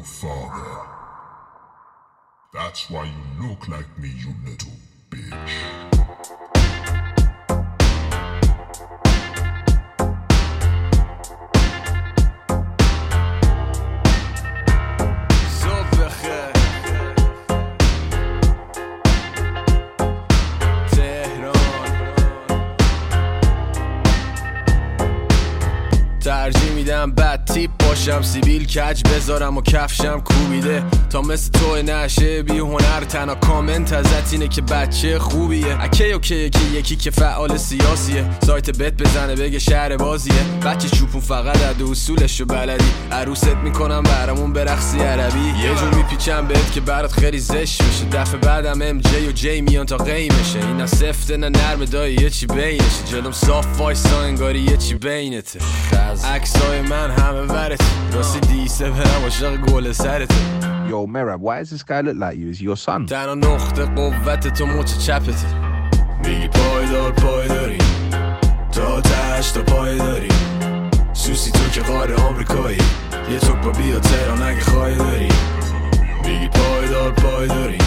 father. That's why you look like me, you little bitch. ترجیح میدم بد تیپ باشم، سیبیل کج بذارم و کفشم کوبیده تا مثل تو نشه بی هنر. تنها کامنت ازت اینه که بچه خوبیه. اکی اوکی که یکی که فعال سیاسیه، سایت بت بزنه بگه شهر بازیه. بچه چوپون فقط عد اصولشو بلدی، عروست میکنم برامون برقصی عربی. یه جور میپیچم بهت که برات خیلی زشت میشه، دفعه بعدم ام جی و جی میان تا قیمشه. اینا سفته نه نرم دایی یه چی بینشه، جلوم صاف وایسا انگاری یه چی بینته. عکسای من همه ورت راستی دیسه برم عاشق گل سرته. Yo, Merab, why does this guy look like you? Is he your son? تنها نقطه قوت تو مچ چپته. میگی پایداری تا تش تا پای داری، سوسی تو که غار آمریکایی، یه توک با بیا تهران اگه خواهی داری. میگی پایداری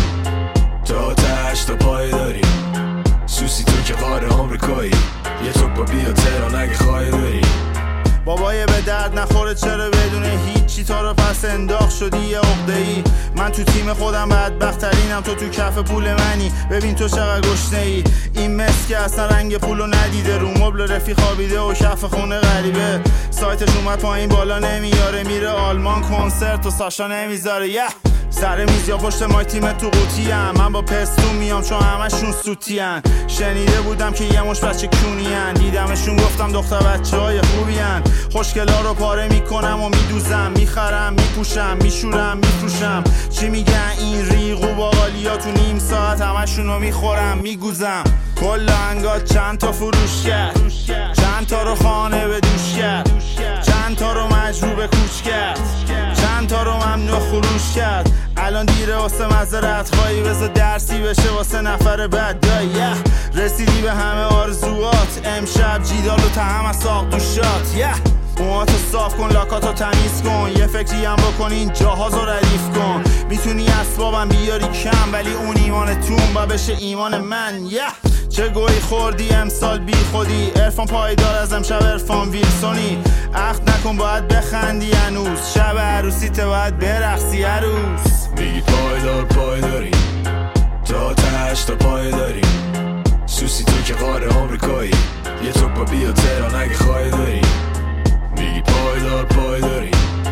تا تش تا پای داری، سوسی تو که غار آمریکایی، یه توک با بیا تهران اگه خواهی داری. بابای به درد نخوره چرا بدون هیچی تا رو پس انداخت شدی یه عقده‌ای. من تو تیم خودم بدبخترینم، تو کف پول منی. ببین تو چقدر گشنه‌ای، این مس که اصلا رنگ پولو ندیده، رو مبل رفیق خوابیده و کف خونه غریبه. سایتش اومد پایین بالا نمیاره، میره آلمان کنسرت و ساشا نمیذاره. سر میز یا پشت مای تیم تو قوطی ام، من با پستون میام چون همشون سوتی ان. شنیده بودم که یه مش بچه کونی ان، دیدمشون گفتم دختر بچه های خوبی ان. خوشگلا رو پاره میکنم و میدوزم، میخرم میپوشم میشورم میفروشم. چی میگن این ریغ و باقالیا، تو نیم ساعت همشون رو میخورم میگوزم. کل انگات چند تا فروش کرد، چند تا رو خانه به دوش کرد، چند تا رو مجبور به کوچ کرد، چند تا رو ممنوع خروش کرد. الان دیره واسه مزرعت خواهی، بذار درسی بشه واسه نفر بعد. رسیدی به همه آرزوات، امشب جیدال و تهم از ساق دوشات. موهاتو صاف کن، لاکاتو تمیز کن، یه فکری هم بکن این جاهازو ردیف کن. میتونی اسبابم بیاری کم، ولی اون ایمان تون با بشه ایمان من. چه گویی خوردی امسال بی خودی، عرفان پایدار از امشب عرفان ویلسونی. عقد نکن باید بخندی هنوز، شب عروسیت باید برقصی عروس. میگی پایداری تا تش تا پای داری، سوسی تو که غار آمریکایی، یه توک با بیا تهران اگه خواهی داری. میگی پایداری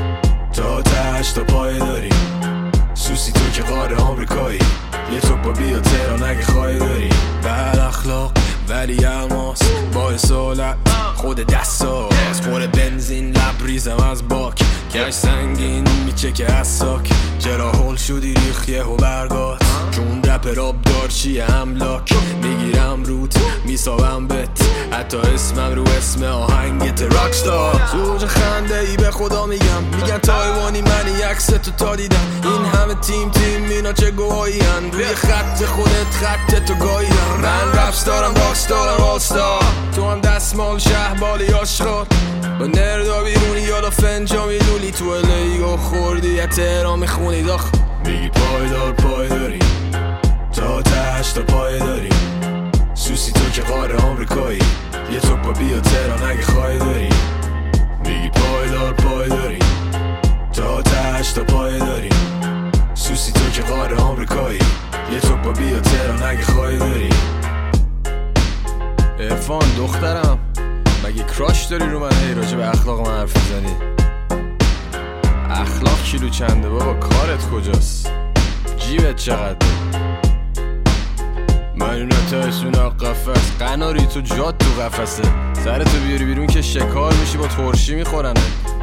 تا تش تا پای داری، سوسی تو که غار آمریکایی، یه توک با بیا تهران اگه خواهی داری. بد اخلاق ولی الماس با اصالت خود دستاز، خور بنزین لبریزم از باک، کش سنگین میچکه از ساک. چرا هول شدی ریخیه و برگات، چون رپ راب دار چیه املاک. میگیرم روت میسابم بت، حتی اسمم رو اسم آهنگت راکستار. زوج خنده ای به خدا میگن تایوانی منی، عکستو تا دیدم. این همه تیم اینا چه گوهایی هن، روی خط خودت خط تو گاهی هن. من رپستارم راکستارم آلستار، تو هم دستمال شهبالی آشغال. با نردا بیرونی یادا فنجا میلولی، تو الیگو خوردی یه تهران میخونی داخ. میگی پایداری تا تش تا پای داری، سوسی تو که غار آمریکایی، یه توک با بیا تهران اگه خواهی داری. میگی پایداری تا تش تا پای داری، سوسی تو که غار آمریکایی، یه توک با بیا تهران اگه خواهی داری. عرفان دخترم مگه کراش داری رو من، هی راجع به اخلاق من حرف میزنی؟ اخلاق کیلو چنده بابا، کارت کجاست؟ جیبت چقدر؟ مایونت هایسون قفص قناری تو جات تو قفصه، سرتو بیاری بیرون که شکار میشی با ترشی میخورنه.